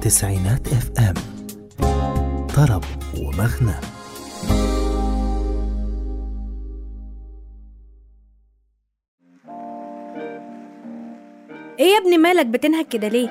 تسعينات اف ام، طرب ومغنى. ايه يا ابني مالك بتنهك كده ليه؟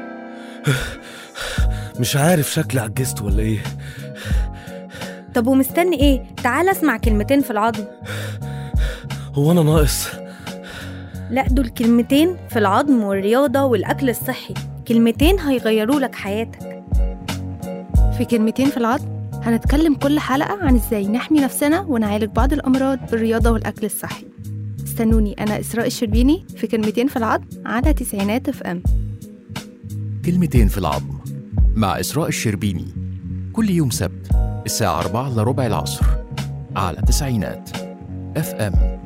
مش عارف، شكلي عجزت ولا ايه؟ طب ومستني ايه؟ تعال اسمع كلمتين في العظم. هو انا ناقص؟ لا، دول كلمتين في العظم والرياضة والأكل الصحي، كلمتين هيغيروا لك حياتك. في كلمتين في العظم هنتكلم كل حلقة عن ازاي نحمي نفسنا ونعالج بعض الأمراض بالرياضة والأكل الصحي. استنوني، أنا إسراء الشربيني في كلمتين في العظم على تسعينات اف ام. كلمتين في العظم مع إسراء الشربيني، كل يوم سبت الساعة 4:15 العصر على تسعينات اف ام.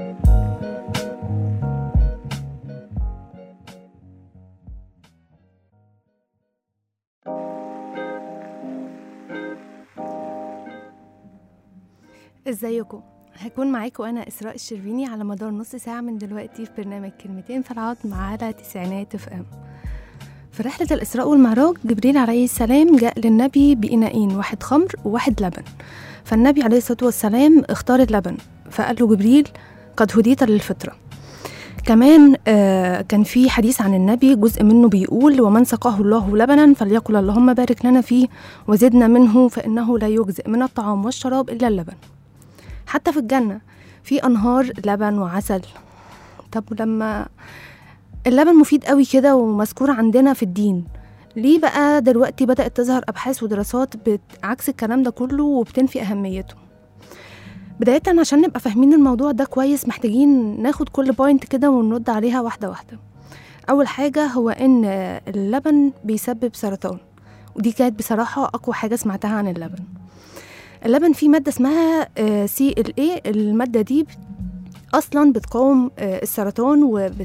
ازيكم؟ هكون معاكم أنا إسراء الشربيني على مدار نص ساعة من دلوقتي في برنامج كلمتين في العظم على تسعينات اف ام. في رحلة الإسراء والمعراج جبريل عليه السلام جاء للنبي بإناءين، واحد خمر وواحد لبن. فالنبي عليه الصلاة والسلام اختار اللبن، فقال له جبريل قد هديت للفطرة. كمان كان في حديث عن النبي جزء منه بيقول: ومن سقاه الله لبنا فليقل اللهم بارك لنا فيه وزدنا منه، فإنه لا يجزئ من الطعام والشراب إلا اللبن. حتى في الجنة في أنهار لبن وعسل. طب لما اللبن مفيد قوي كده ومذكور عندنا في الدين، ليه بقى دلوقتي بدأت تظهر أبحاث ودراسات عكس الكلام ده كله وبتنفي أهميته؟ بداية عشان نبقى فاهمين الموضوع ده كويس محتاجين ناخد كل بوينت كده ونرد عليها واحدة واحدة. أول حاجة هو إن اللبن بيسبب سرطان، ودي كانت بصراحة أقوى حاجة سمعتها عن اللبن. اللبن فيه مادة اسمها CLA، المادة دي أصلا بتقاوم السرطان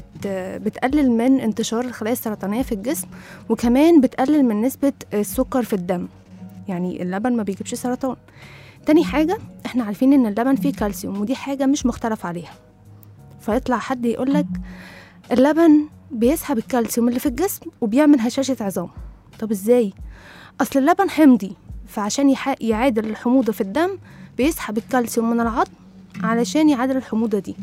وبتقلل من انتشار الخلايا السرطانية في الجسم، وكمان بتقلل من نسبة السكر في الدم. يعني اللبن ما بيجيبش سرطان. تاني حاجة، احنا عارفين ان اللبن فيه كالسيوم، ودي حاجة مش مختلف عليها. فيطلع حد يقولك اللبن بيسحب الكالسيوم اللي في الجسم وبيعمل هشاشة عظام. طب ازاي؟ أصل اللبن حمضي، فعشان يعادل الحموضة في الدم بيسحب الكالسيوم من العظم علشان يعادل الحموضة دي.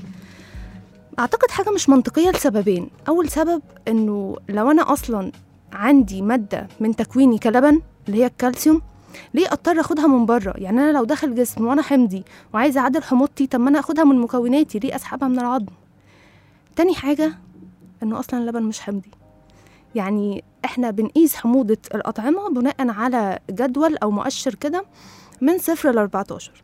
أعتقد حاجة مش منطقية لسببين. أول سبب إنه لو أنا أصلا عندي مادة من تكويني كلبن اللي هي الكالسيوم، ليه أضطر أخدها من بره؟ يعني أنا لو داخل جسم وأنا حمضي وعايزة أعادل حموضتي، طب ما أنا أخدها من مكوناتي، ليه أسحبها من العظم؟ تاني حاجة إنه أصلا اللبن مش حمضي. يعني إحنا بنقيس حموضة الأطعمة بناء على جدول أو مؤشر كده من 0 ل 14.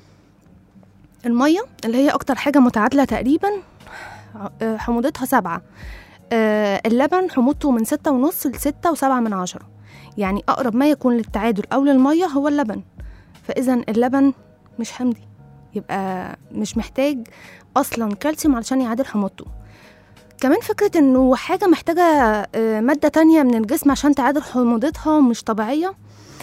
المية اللي هي أكتر حاجة متعادلة تقريبا حموضتها 7. اللبن حموضته من 6.5 ل 6.7. يعني أقرب ما يكون للتعادل أو للمية هو اللبن. فإذا اللبن مش حمضي، يبقى مش محتاج أصلا كالسيوم علشان يعادل حموضته. كمان فكرة إنه حاجة محتاجة مادة تانية من الجسم عشان تعادل حموضتها مش طبيعية.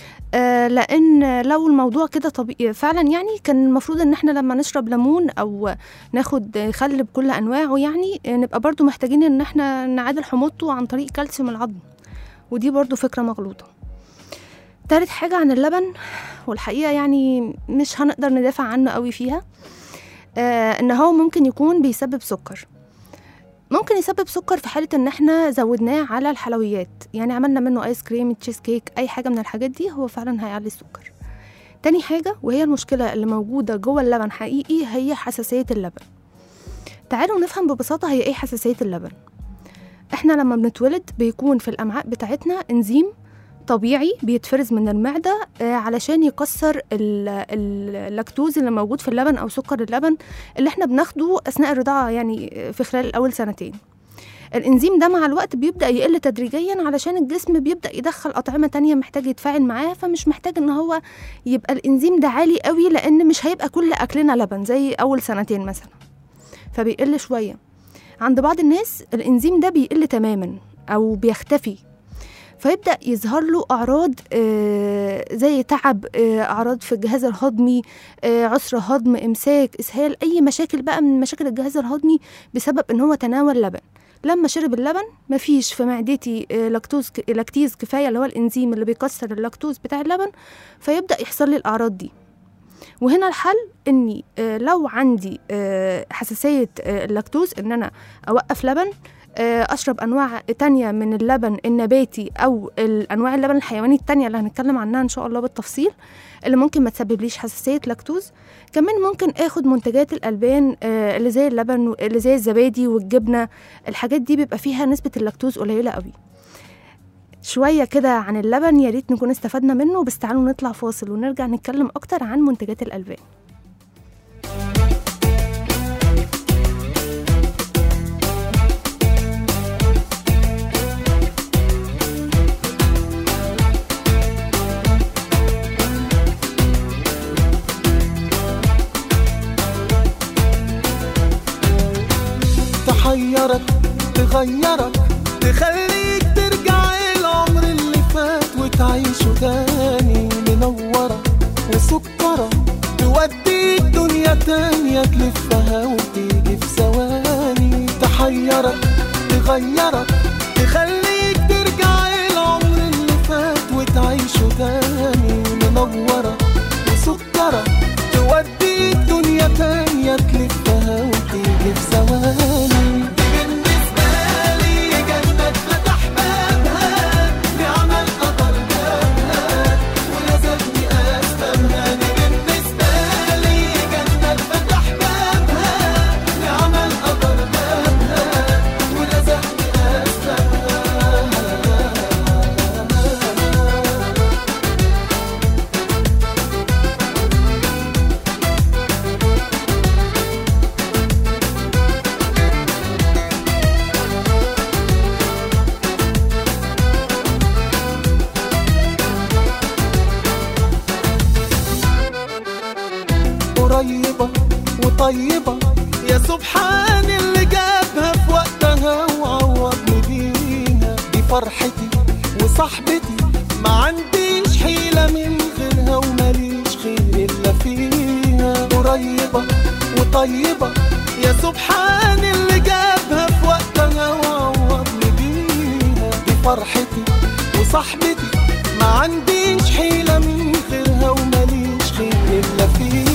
لأن لو الموضوع كده طبيعي فعلا، يعني كان المفروض إن احنا لما نشرب ليمون أو ناخد خل بكل أنواعه يعني نبقى برضو محتاجين إن احنا نعادل حموضته عن طريق كالسيوم العظم، ودي برضو فكرة مغلوطة. تالت حاجة عن اللبن، والحقيقة يعني مش هنقدر ندافع عنه قوي فيها، إن هو ممكن يكون بيسبب سكر. ممكن يسبب سكر في حالة ان احنا زودناه على الحلويات، يعني عملنا منه ايس كريم، تشيز كيك، اي حاجة من الحاجات دي، هو فعلا هيعلي السكر. تاني حاجة وهي المشكلة اللي موجودة جوه اللبن حقيقي، هي حساسية اللبن. تعالوا نفهم ببساطة هي ايه حساسية اللبن. احنا لما بنتولد بيكون في الامعاء بتاعتنا انزيم طبيعي بيتفرز من المعدة علشان يكسر اللاكتوز اللي موجود في اللبن أو سكر اللبن اللي احنا بناخده أثناء الرضاعة، يعني في خلال أول سنتين. الإنزيم ده مع الوقت بيبدأ يقل تدريجيا علشان الجسم بيبدأ يدخل أطعمة تانية محتاج يتفاعل معاه، فمش محتاج إن هو يبقى الإنزيم ده عالي قوي، لأن مش هيبقى كل أكلنا لبن زي أول سنتين مثلا، فبيقل شوية. عند بعض الناس الإنزيم ده بيقل تماما أو بيختفي، فيبدأ يظهر له أعراض زي تعب، أعراض في الجهاز الهضمي، عسر هضم، إمساك، إسهال، أي مشاكل بقى من مشاكل الجهاز الهضمي بسبب إن هو تناول لبن. لما شرب اللبن مفيش في معدتي لاكتيز كفاية، اللي هو الإنزيم اللي بيكسر اللاكتوز بتاع اللبن، فيبدأ يحصل لي الأعراض دي. وهنا الحل إني لو عندي حساسية اللاكتوز إن أنا أوقف لبن، أشرب أنواع تانية من اللبن النباتي أو الأنواع اللبن الحيواني التانية اللي هنتكلم عنها إن شاء الله بالتفصيل، اللي ممكن ما تسببليش حساسية لاكتوز. كمان ممكن اخد منتجات الألبان اللي زي اللبن، اللي زي الزبادي والجبنة، الحاجات دي بيبقى فيها نسبة اللاكتوز قليلة قوي. شوية كده عن اللبن، يا ريت نكون استفدنا منه، بس تعالوا نطلع فاصل ونرجع نتكلم أكتر عن منتجات الألبان. تحيرك، تغيرك، تخليك ترجع العمر اللي فات وتعيشه تاني، منورة وسكرة توديك دنيا تانية تلفها وتيجي في ثواني. تحيرك، تغيرك، تخليك ترجع العمر اللي فات وتعيشه تاني، منورة وسكرة توديك دنيا تانية تلفها وتيجي في ثواني. قريبة وطيبة يا سبحان اللي جابها في وقتها وعوضني بيها. دي فرحتي وصاحبتي، ما عنديش حيلة من غيرها وماليش خير إلا فيها. قريبة وطيبة يا سبحان اللي جابها في وقتها وعوضني بيها. دي فرحتي وصاحبتي، ما عنديش حيلة من غيرها وماليش خير إلا فيها.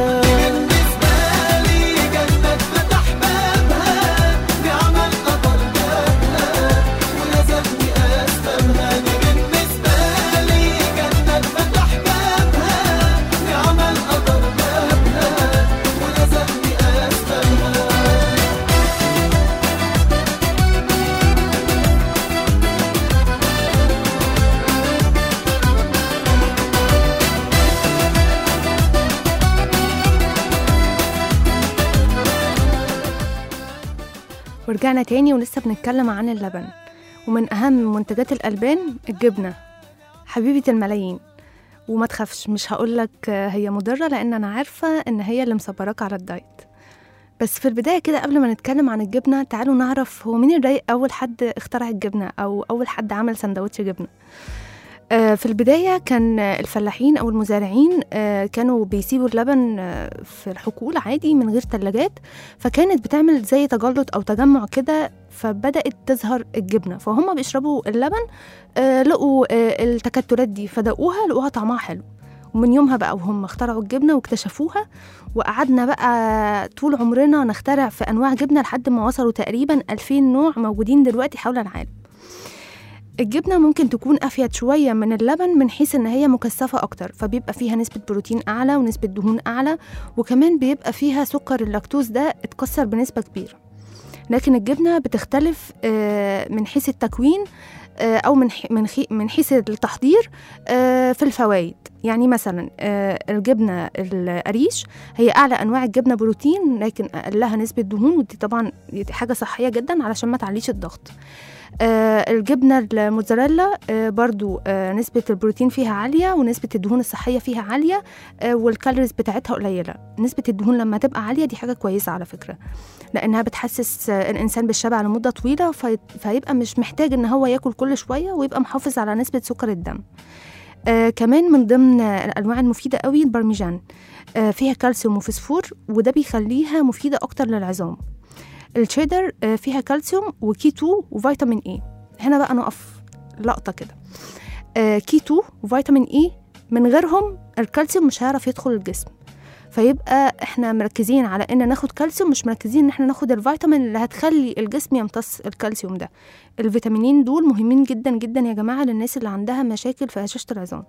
ورجعنا تاني ولسه بنتكلم عن اللبن. ومن أهم منتجات الألبان الجبنة، حبيبة الملايين. وما تخافش، مش هقولك هي مضرة، لأن أنا عارفة إن هي اللي مصبراك على الدايت. بس في البداية كده قبل ما نتكلم عن الجبنة، تعالوا نعرف هو مين أول حد اخترع الجبنة أو أول حد عمل سندوتش جبنة. في البداية كان الفلاحين أو المزارعين كانوا بيسيبوا اللبن في الحقول عادي من غير تلاجات، فكانت بتعمل زي تجلط أو تجمع كده، فبدأت تظهر الجبنة. فهم بيشربوا اللبن لقوا التكتلات دي، فدقوها لقوها طعمها حلو، ومن يومها بقى وهم اخترعوا الجبنة واكتشفوها. وقعدنا بقى طول عمرنا نخترع في أنواع جبنة لحد ما وصلوا تقريبا 2000 نوع موجودين دلوقتي حول العالم. الجبنة ممكن تكون أفيد شوية من اللبن من حيث إن هي مكثفة أكتر، فبيبقى فيها نسبة بروتين أعلى ونسبة دهون أعلى، وكمان بيبقى فيها سكر اللاكتوز ده اتكسر بنسبة كبيرة. لكن الجبنة بتختلف من حيث التكوين أو من حيث التحضير في الفوائد. يعني مثلا الجبنة القريش هي أعلى أنواع الجبنة بروتين، لكن أقلها نسبة دهون، ودي طبعا حاجة صحية جدا علشان ما تعليش الضغط. الجبنة الموتزاريلا برضو نسبة البروتين فيها عالية ونسبة الدهون الصحية فيها عالية، والكالوريز بتاعتها قليلة. نسبة الدهون لما تبقى عالية دي حاجة كويسة على فكرة، لأنها بتحسس الإنسان بالشبع لمدة طويلة، فيبقى مش محتاج إن هو يأكل كل شوية، ويبقى محافظ على نسبة سكر الدم. كمان من ضمن الأنواع المفيدة قوي البرمجان، فيها كالسيوم وفسفور، وده بيخليها مفيدة أكتر للعظام. الشيدر فيها كالسيوم وكي 2 وفيتامين اي. هنا بقى نقف لقطة كده. كي 2 وفيتامين اي من غيرهم الكالسيوم مش هيعرف يدخل الجسم، فيبقى احنا مركزين على ان ناخد كالسيوم، مش مركزين ان احنا ناخد الفيتامين اللي هتخلي الجسم يمتص الكالسيوم ده. الفيتامينين دول مهمين جدا جدا يا جماعة للناس اللي عندها مشاكل في هشاشة العظام.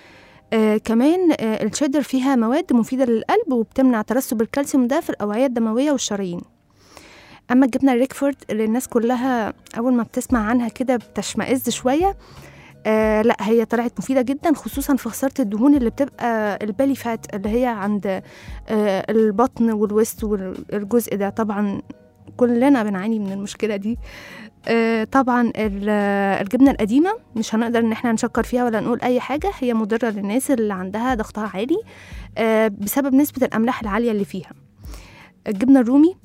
كمان الشيدر فيها مواد مفيدة للقلب وبتمنع ترسب الكالسيوم ده في الأوعية الدموية والشرايين. أما الجبنة الريكفورد اللي الناس كلها أول ما بتسمع عنها كده بتشمئز شوية، لا هي طلعت مفيدة جدا، خصوصا في خسارة الدهون اللي بتبقى البالي فات اللي هي عند البطن والوسط والجزء ده. طبعا كلنا بنعاني من المشكلة دي. طبعا الجبنة القديمة مش هنقدر ان احنا نشكر فيها ولا نقول اي حاجة، هي مضرة للناس اللي عندها ضغطها عالي بسبب نسبة الأملاح العالية اللي فيها. الجبنة الرومي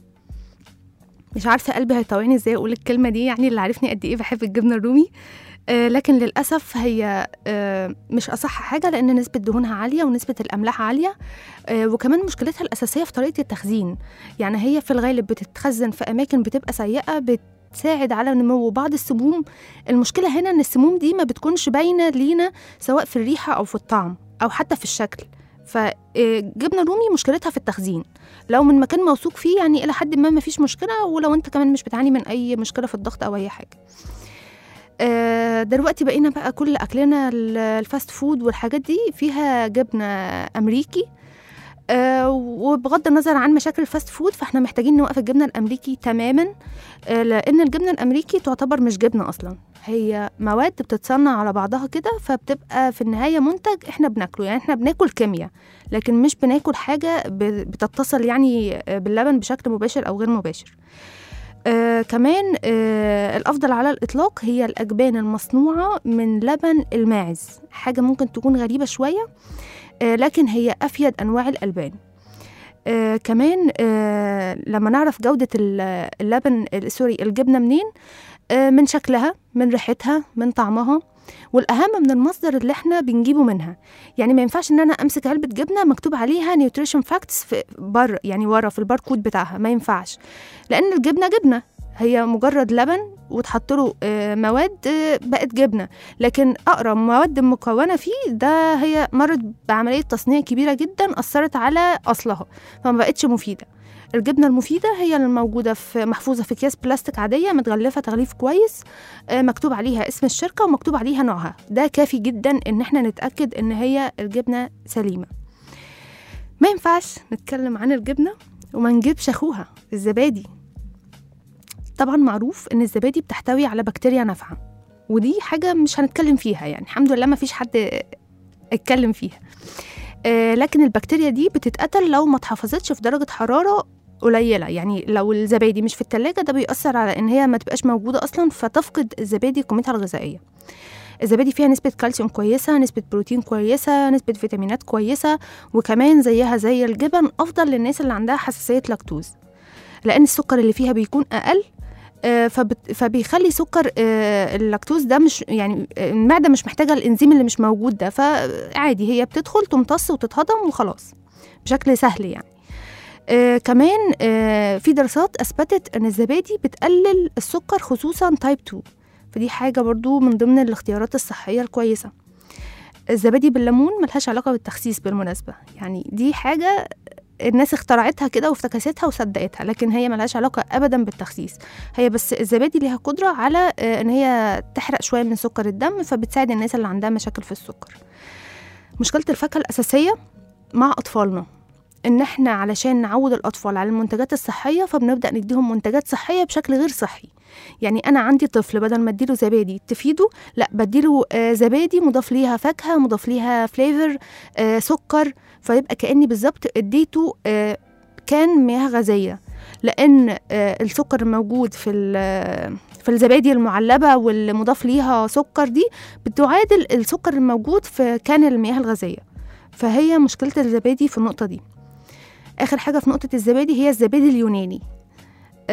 مش عارفة قلبي هيطوعني ازاي اقول الكلمة دي، يعني اللي عارفني قد ايه بحب الجبنة الرومي، لكن للأسف هي مش أصح حاجة لأن نسبة دهونها عالية ونسبة الأملاح عالية، وكمان مشكلتها الأساسية في طريقة التخزين. يعني هي في الغالب بتتخزن في أماكن بتبقى سيئة، بتساعد على نمو بعض السموم. المشكلة هنا أن السموم دي ما بتكونش باينة لينا سواء في الريحة أو في الطعم أو حتى في الشكل. فجبنة رومي مشكلتها في التخزين، لو من مكان موثوق فيه يعني إلى حد ما مفيش مشكلة، ولو أنت كمان مش بتعاني من أي مشكلة في الضغط أو أي حاجة. دلوقتي بقينا بقى كل أكلنا الفاست فود والحاجات دي فيها جبنة أمريكي، وبغض النظر عن مشاكل الفاست فود فاحنا محتاجين نوقف الجبنة الأمريكي تماما، لأن الجبنة الأمريكي تعتبر مش جبنة أصلا، هي مواد بتتصنع على بعضها كده، فبتبقى في النهاية منتج احنا بناكله. يعني احنا بناكل كيمياء لكن مش بناكل حاجة بتتصل يعني باللبن بشكل مباشر أو غير مباشر. كمان الأفضل على الإطلاق هي الأجبان المصنوعة من لبن الماعز، حاجة ممكن تكون غريبة شوية لكن هي أفيد أنواع الألبان. كمان لما نعرف جودة اللبن الجبنة منين، من شكلها، من ريحتها، من طعمها، والأهم من المصدر اللي احنا بنجيبه منها. يعني ما ينفعش ان انا امسك علبة جبنة مكتوب عليها نيوتريشن فاكتس في يعني ورا في الباركود بتاعها، ما ينفعش، لان الجبنة جبنة، هي مجرد لبن وتحط له مواد بقت جبنة، لكن أقرب مواد مكونة فيه ده هي مرت بعملية تصنيع كبيرة جدا أثرت على أصلها فما بقتش مفيدة. الجبنة المفيدة هي الموجودة محفوظة في أكياس بلاستيك عادية متغلفة تغليف كويس، مكتوب عليها اسم الشركة ومكتوب عليها نوعها، ده كافي جدا إن احنا نتأكد إن هي الجبنة سليمة. ما ينفعش نتكلم عن الجبنة وما نجيبش أخوها الزبادي. طبعا معروف إن الزبادي بتحتوي على بكتيريا نافعة، ودي حاجة مش هنتكلم فيها، يعني الحمد لله ما فيش حد اتكلم فيها، لكن البكتيريا دي بتتقتل لو ما اتحفظتش في درجة حرارة قليلة. يعني لو الزبادي مش في التلاجة ده بيأثر على إن هي ما تبقاش موجودة أصلا، فتفقد الزبادي قيمتها الغذائية. الزبادي فيها نسبة كالسيوم كويسة، نسبة بروتين كويسة، نسبة فيتامينات كويسة، وكمان زيها زي الجبن أفضل للناس اللي عندها حساسية لاكتوز، لأن السكر اللي فيها بيكون أقل، فبيخلي سكر اللاكتوز ده مش يعني المعدة مش محتاجة الإنزيم اللي مش موجود ده، فعادي هي بتدخل تمتص وتتهضم وخلاص بشكل سهل يعني. كمان في دراسات أثبتت أن الزبادي بتقلل السكر خصوصا تايب 2، فدي حاجة برضو من ضمن الاختيارات الصحية الكويسة. الزبادي بالليمون ملهاش علاقة بالتخسيس بالمناسبة، يعني دي حاجة الناس اخترعتها كده وافتكستها وصدقتها، لكن هي ملهاش علاقة أبدا بالتخسيس، هي بس الزبادي ليها قدرة على أن هي تحرق شوية من سكر الدم، فبتساعد الناس اللي عندها مشاكل في السكر. مشكلة الفاكهة الأساسية مع أطفالنا إن إحنا علشان نعود الأطفال على المنتجات الصحية فبنبدأ نديهم منتجات صحية بشكل غير صحي. يعني أنا عندي طفل بدل ما أديله زبادي تفيده، لا بديله زبادي مضاف ليها فاكهة، مضاف ليها فليفر، سكر، فيبقى كأني بالظبط اديته كان مياه غازية، لأن السكر الموجود في الزبادي المعلبة واللي مضاف ليها سكر دي بتعادل السكر الموجود في كان المياه الغازية، فهي مشكلة الزبادي في النقطة دي. آخر حاجة في نقطة الزبادي هي الزبادي اليوناني،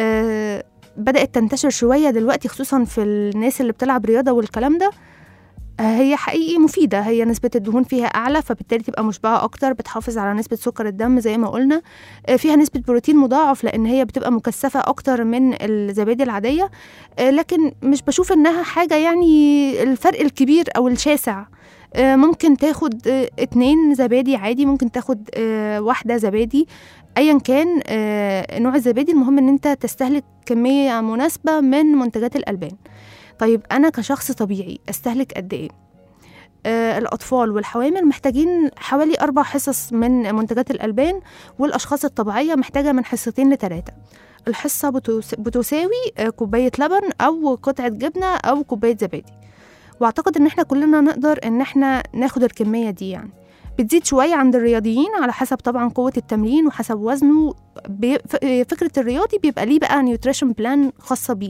بدأت تنتشر شوية دلوقتي خصوصا في الناس اللي بتلعب رياضة والكلام ده. هي حقيقي مفيدة، هي نسبة الدهون فيها أعلى فبالتالي تبقى مشبعة أكتر، بتحافظ على نسبة سكر الدم زي ما قلنا. فيها نسبة بروتين مضاعف لأن هي بتبقى مكثفة أكتر من الزبادي العادية، لكن مش بشوف إنها حاجة يعني الفرق الكبير أو الشاسع. ممكن تاخد 2 زبادي عادي، ممكن تاخد 1 زبادي، أيا كان نوع الزبادي، المهم إن أنت تستهلك كمية مناسبة من منتجات الألبان. طيب أنا كشخص طبيعي أستهلك قد إيه؟ الأطفال والحوامل محتاجين حوالي 4 حصص من منتجات الألبان، والأشخاص الطبيعية محتاجة من 2 ل 3. الحصة بتساوي كوباية لبن أو قطعة جبنة أو كوباية زبادي، واعتقد ان احنا كلنا نقدر ان احنا ناخد الكمية دي. يعني بتزيد شوية عند الرياضيين على حسب طبعا قوة التمرين وحسب وزنه. فكرة الرياضي بيبقى ليه بقى نيوتريشن بلان خاصة بيه.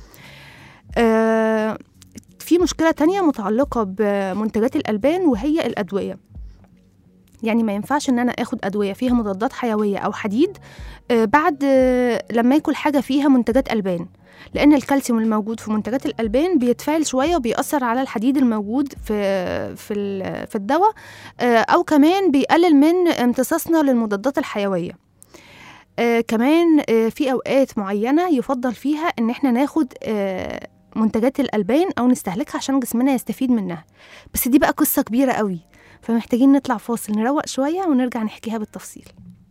في مشكلة تانية متعلقة بمنتجات الألبان وهي الأدوية. يعني ما ينفعش ان انا اخد ادوية فيها مضادات حيوية او حديد بعد لما ياكل حاجة فيها منتجات ألبان، لأن الكالسيوم الموجود في منتجات الألبان بيتفاعل شوية وبيأثر على الحديد الموجود في الدواء، أو كمان بيقلل من امتصاصنا للمضادات الحيوية. كمان في أوقات معينة يفضل فيها إن احنا ناخد منتجات الألبان أو نستهلكها عشان جسمنا يستفيد منها، بس دي بقى قصة كبيرة قوي، فمحتاجين نطلع فاصل نروق شوية ونرجع نحكيها بالتفصيل.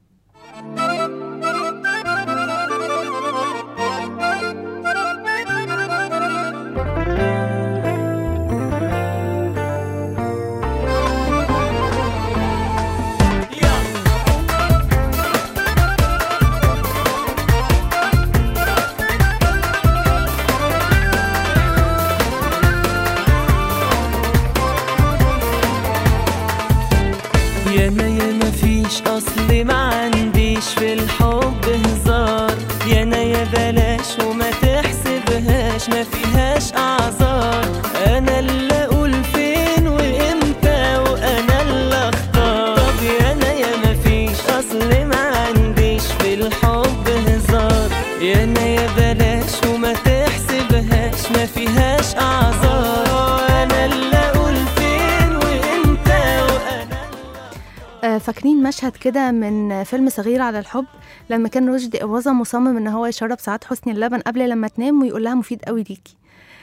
يا مفيش أصل ما عنديش في الحب هزار، يا بلاش وما تحسبهاش ما فيهاش أعذار، أنا اللي أقول فين وإمتى وأنا اللي أختار. طب يا مفيش أصل ما عنديش في الحب هزار، يا بلاش وما تحسبهاش ما فيهاش أعذار، أنا اللي أقول فين وإمتى وأنا. فاكرين مشهد كده من فيلم صغير على الحب لما كان رشدي أباظة مصمم ان هو يشرب ساعات حسني اللبن قبل لما تنام ويقول لها مفيد قوي ليكي؟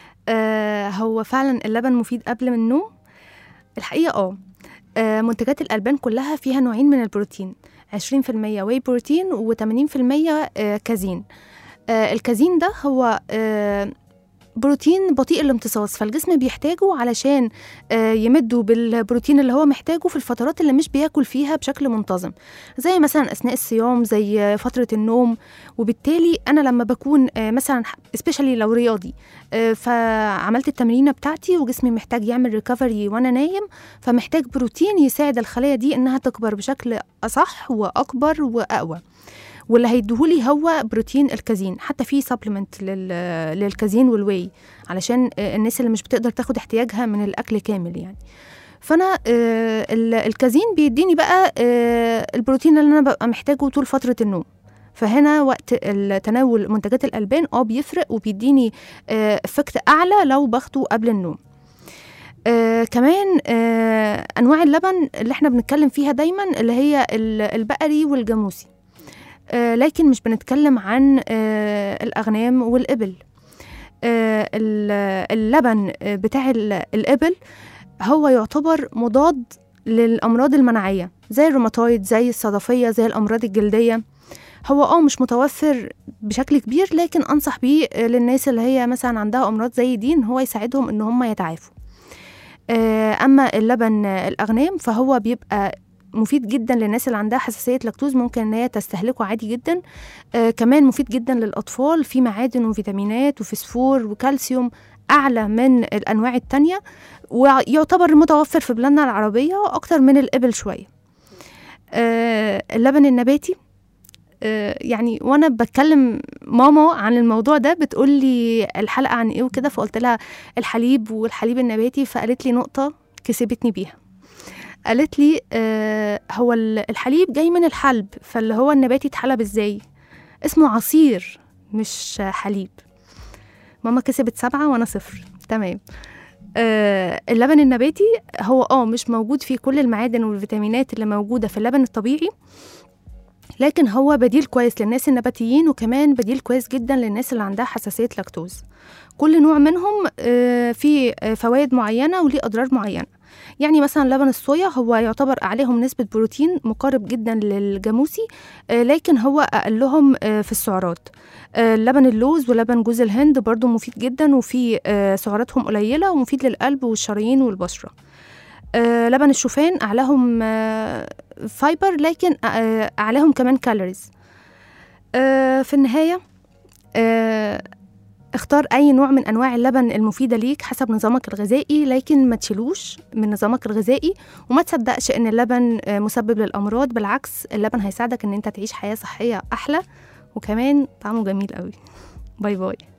هو فعلا اللبن مفيد قبل من النوم الحقيقة. منتجات الألبان كلها فيها نوعين من البروتين، 20% واي بروتين و80% كازين. الكازين ده هو بروتين بطيء الامتصاص، فالجسم بيحتاجه علشان يمده بالبروتين اللي هو محتاجه في الفترات اللي مش بياكل فيها بشكل منتظم، زي مثلا أثناء الصيام، زي فترة النوم. وبالتالي أنا لما بكون مثلا especially لو رياضي فعملت التمرينة بتاعتي وجسمي محتاج يعمل ريكفري وأنا نايم، فمحتاج بروتين يساعد الخلايا دي إنها تكبر بشكل أصح وأكبر وأقوى، واللي هيديهولي هو بروتين الكازين. حتى في سبلمنت للكازين والواي علشان الناس اللي مش بتقدر تاخد احتياجها من الأكل كامل يعني. فأنا الكازين بيديني بقى البروتين اللي أنا ببقى محتاجه طول فترة النوم. فهنا وقت تناول منتجات الألبان بيفرق وبيديني افكت أعلى لو باخده قبل النوم. كمان أنواع اللبن اللي احنا بنتكلم فيها دايما اللي هي البقري والجاموسي، لكن مش بنتكلم عن الأغنام والإبل. اللبن بتاع الإبل هو يعتبر مضاد للأمراض المناعية زي الروماتويد، زي الصدفية، زي الأمراض الجلدية. هو مش متوفر بشكل كبير، لكن أنصح بيه للناس اللي هي مثلا عندها أمراض زي دي إن هو يساعدهم إن هم يتعافوا. أما اللبن الأغنام فهو بيبقى مفيد جدا للناس اللي عندها حساسية لاكتوز، ممكن ان هي تستهلكه عادي جدا. كمان مفيد جدا للأطفال، في معادن وفيتامينات وفسفور وكالسيوم أعلى من الأنواع التانية، ويعتبر متوفر في بلادنا العربية أكتر من الإبل شوية. اللبن النباتي يعني وانا بتكلم ماما عن الموضوع ده بتقول لي الحلقة عن ايه وكده، فقلت لها الحليب والحليب النباتي، فقالت لي نقطة كسبتني بيها. قالت لي هو الحليب جاي من الحلب، فاللي هو النباتي اتحلب ازاي؟ اسمه عصير مش حليب. ماما كسبت 7 وانا 0. تمام. اللبن النباتي هو مش موجود فيه كل المعادن والفيتامينات اللي موجودة في اللبن الطبيعي، لكن هو بديل كويس للناس النباتيين، وكمان بديل كويس جدا للناس اللي عندها حساسية لاكتوز. كل نوع منهم فيه فوائد معينة وليه أضرار معينة. يعني مثلا لبن الصويا هو يعتبر عليهم نسبة بروتين مقارب جدا للجاموسي، لكن هو أقلهم في السعرات. لبن اللوز ولبن جوز الهند برضو مفيد جدا، وفي سعراتهم قليلة ومفيد للقلب والشرايين والبشرة. لبن الشوفان أعلاهم فايبر، لكن أعلاهم كمان كالوريز. في النهاية اختار أي نوع من أنواع اللبن المفيدة ليك حسب نظامك الغذائي، لكن ما تشيلوش من نظامك الغذائي، وما تصدقش إن اللبن مسبب للأمراض. بالعكس، اللبن هيساعدك إن أنت تعيش حياة صحية أحلى، وكمان طعمه جميل قوي. باي باي.